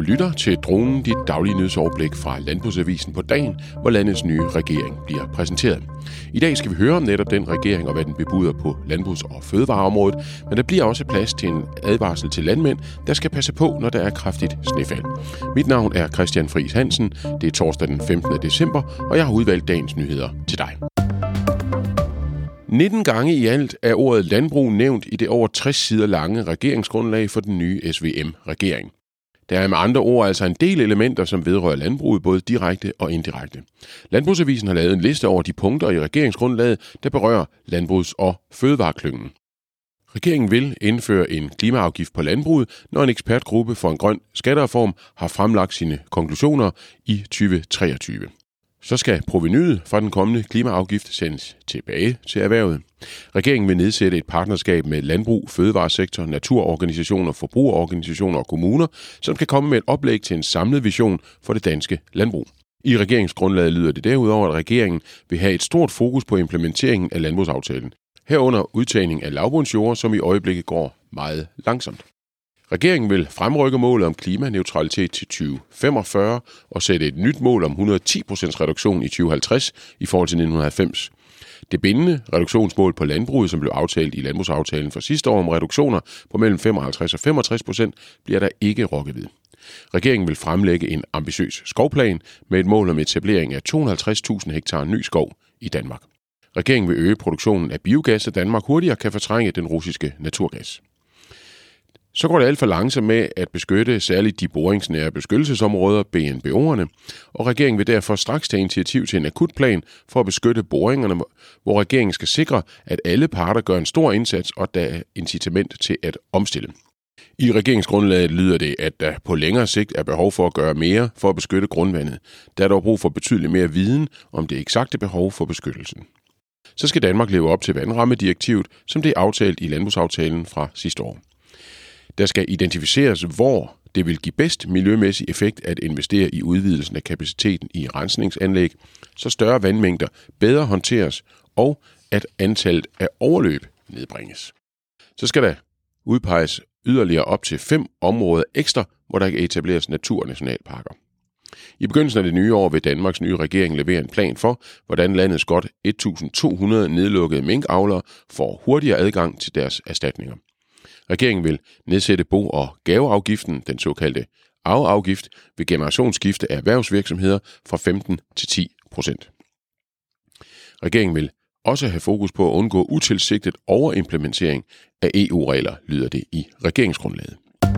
lytter til Dronen, dit daglige nyhedsoverblik fra Landbrugsavisen på dagen, hvor landets nye regering bliver præsenteret. I dag skal vi høre om netop den regering og hvad den bebuder på landbrugs- og fødevareområdet, men der bliver også plads til en advarsel til landmænd, der skal passe på, når der er kraftigt snefald. Mit navn er Christian Friis Hansen, det er torsdag den 15. december, og jeg har udvalgt dagens nyheder til dig. 19 gange i alt er ordet landbrug nævnt i det over 60 sider lange regeringsgrundlag for den nye SVM-regering. Der er med andre ord altså en del elementer, som vedrører landbruget både direkte og indirekte. Landbrugsavisen har lavet en liste over de punkter i regeringsgrundlaget, der berører landbrugs- og fødevareklyngen. Regeringen vil indføre en klimaafgift på landbruget, når en ekspertgruppe for en grøn skattereform har fremlagt sine konklusioner i 2023. Så skal provenuet fra den kommende klimaafgift sendes tilbage til erhvervet. Regeringen vil nedsætte et partnerskab med landbrug, fødevaresektor, naturorganisationer, forbrugerorganisationer og kommuner, som skal komme med et oplæg til en samlet vision for det danske landbrug. I regeringsgrundlaget lyder det derudover, at regeringen vil have et stort fokus på implementeringen af landbrugsaftalen. Herunder udtagning af lavbundsjord, som i øjeblikket går meget langsomt. Regeringen vil fremrykke målet om klimaneutralitet til 2045 og sætte et nyt mål om 110% reduktion i 2050 i forhold til 1990. Det bindende reduktionsmål på landbruget, som blev aftalt i landbrugsaftalen for sidste år om reduktioner på mellem 55 og 65%, bliver der ikke rokket ved. Regeringen vil fremlægge en ambitiøs skovplan med et mål om etablering af 250.000 hektar ny skov i Danmark. Regeringen vil øge produktionen af biogas, så Danmark hurtigere kan fortrænge den russiske naturgas. Så går det alt for langsomt med at beskytte særligt de boringsnære beskyttelsesområder, BNBO'erne, og regeringen vil derfor straks tage initiativ til en akutplan for at beskytte boringerne, hvor regeringen skal sikre, at alle parter gør en stor indsats, og der er incitament til at omstille. I regeringsgrundlaget lyder det, at der på længere sigt er behov for at gøre mere for at beskytte grundvandet. Der er dog brug for betydeligt mere viden om det eksakte behov for beskyttelsen. Så skal Danmark leve op til vandrammedirektivet, som det er aftalt i landbrugsaftalen fra sidste år. Der skal identificeres, hvor det vil give bedst miljømæssig effekt at investere i udvidelsen af kapaciteten i rensningsanlæg, så større vandmængder bedre håndteres, og at antallet af overløb nedbringes. Så skal der udpeges yderligere op til 5 områder ekstra, hvor der kan etableres naturnationalparker. I begyndelsen af det nye år vil Danmarks nye regering levere en plan for, hvordan landets godt 1.200 nedlukkede minkavlere får hurtigere adgang til deres erstatninger. Regeringen vil nedsætte bo- og gaveafgiften, den såkaldte arveafgift, ved generationsskifte af erhvervsvirksomheder fra 15 til 10%. Regeringen vil også have fokus på at undgå utilsigtet overimplementering af EU-regler, lyder det i regeringsgrundlaget.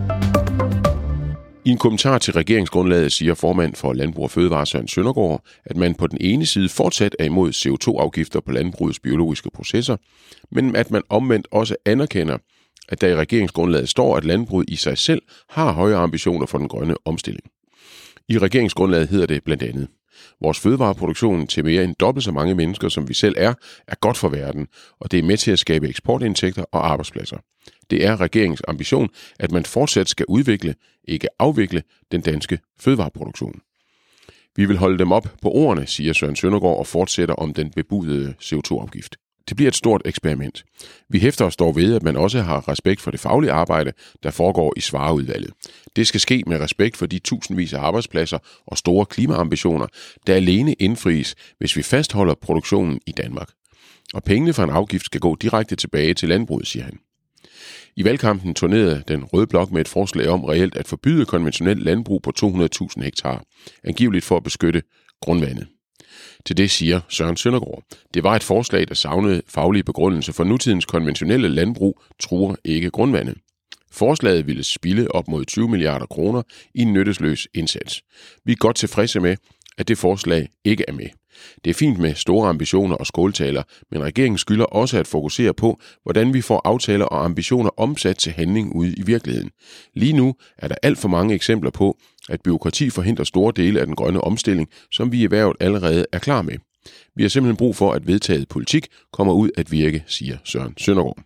I en kommentar til regeringsgrundlaget siger formand for Landbrug og Fødevare Søren Søndergaard, at man på den ene side fortsat er imod CO2-afgifter på landbrugets biologiske processer, men at man omvendt også anerkender, at der i regeringsgrundlaget står, at landbruget i sig selv har høje ambitioner for den grønne omstilling. I regeringsgrundlaget hedder det blandt andet: vores fødevareproduktion til mere end dobbelt så mange mennesker, som vi selv er godt for verden, og det er med til at skabe eksportindtægter og arbejdspladser. Det er regeringens ambition, at man fortsat skal udvikle, ikke afvikle, den danske fødevareproduktion. Vi vil holde dem op på ordene, siger Søren Søndergaard og fortsætter om den bebudede CO2-afgift. Det bliver et stort eksperiment. Vi hæfter os dog ved, at man også har respekt for det faglige arbejde, der foregår i Svareudvalget. Det skal ske med respekt for de tusindvis af arbejdspladser og store klimaambitioner, der alene indfries, hvis vi fastholder produktionen i Danmark. Og pengene fra en afgift skal gå direkte tilbage til landbruget, siger han. I valgkampen turnerede den røde blok med et forslag om reelt at forbyde konventionelt landbrug på 200.000 hektar, angiveligt for at beskytte grundvandet. Til det siger Søren Søndergaard: det var et forslag, der savnede faglige begrundelse, for nutidens konventionelle landbrug truer ikke grundvandet. Forslaget ville spilde op mod 20 milliarder kroner i en nyttesløs indsats. Vi er godt tilfredse med, at det forslag ikke er med. Det er fint med store ambitioner og skåltaler, men regeringen skylder også at fokusere på, hvordan vi får aftaler og ambitioner omsat til handling ude i virkeligheden. Lige nu er der alt for mange eksempler på, at bureaukrati forhindrer store dele af den grønne omstilling, som vi i erhvervet allerede er klar med. Vi har simpelthen brug for, at vedtaget politik kommer ud at virke, siger Søren Søndergaard.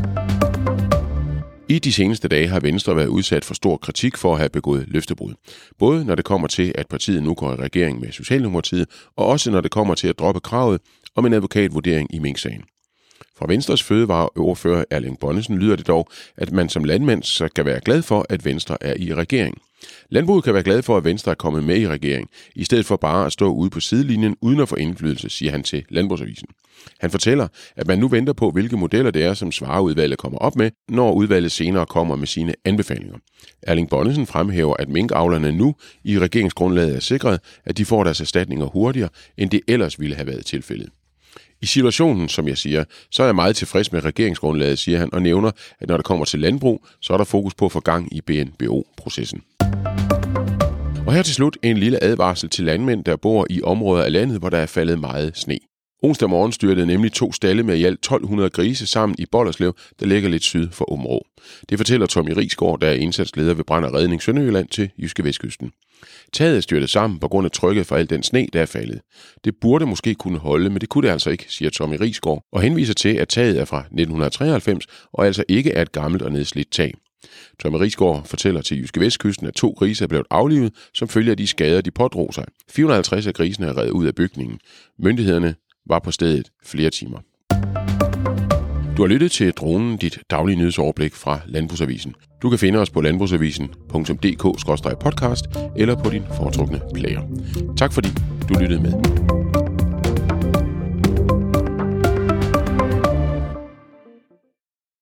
I de seneste dage har Venstre været udsat for stor kritik for at have begået løftebrud. Både når det kommer til, at partiet nu går i regering med Socialdemokratiet, og også når det kommer til at droppe kravet om en advokatvurdering i minksagen. Fra Venstres fødevareordfører Erling Bonnesen lyder det dog, at man som landmand skal være glad for, at Venstre er i regering. Landbruget kan være glad for, at Venstre er kommet med i regering, i stedet for bare at stå ude på sidelinjen uden at få indflydelse, siger han til Landbrugsavisen. Han fortæller, at man nu venter på, hvilke modeller det er, som Svarerudvalget kommer op med, når udvalget senere kommer med sine anbefalinger. Erling Bonnesen fremhæver, at minkavlerne nu i regeringsgrundlaget er sikret, at de får deres erstatninger hurtigere, end det ellers ville have været tilfældet. I situationen, som jeg siger, så er jeg meget tilfreds med regeringsgrundlaget, siger han, og nævner, at når det kommer til landbrug, så er der fokus på at få gang i BNBO-processen. Og her til slut en lille advarsel til landmænd, der bor i områder af landet, hvor der er faldet meget sne. Onsdag morgen styrtede nemlig 2 stalde med i alt 1200 grise sammen i Bolderslev, der ligger lidt syd for Aabenraa. Det fortæller Tommy Rigsgaard, der er indsatsleder ved Brand og Redning Sønderjylland til Jyske Vestkysten. Taget er styrtet sammen på grund af trykket fra al den sne, der er faldet. Det burde måske kunne holde, men det kunne det altså ikke, siger Tommy Rigsgaard, og henviser til, at taget er fra 1993 og altså ikke er et gammelt og nedslidt tag. Tommy Rigsgaard fortæller til Jyske Vestkysten, at 2 grise er blevet aflivet, som følge af de skader, de pådrog sig. 450 af grisene er revet ud af bygningen. Myndighederne var på stedet flere timer. Du har lyttet til Dronen, dit daglige nyhedsoverblik fra Landbrugsavisen. Du kan finde os på landbrugsavisen.dk/podcast eller på din foretrukne player. Tak fordi du lyttede med.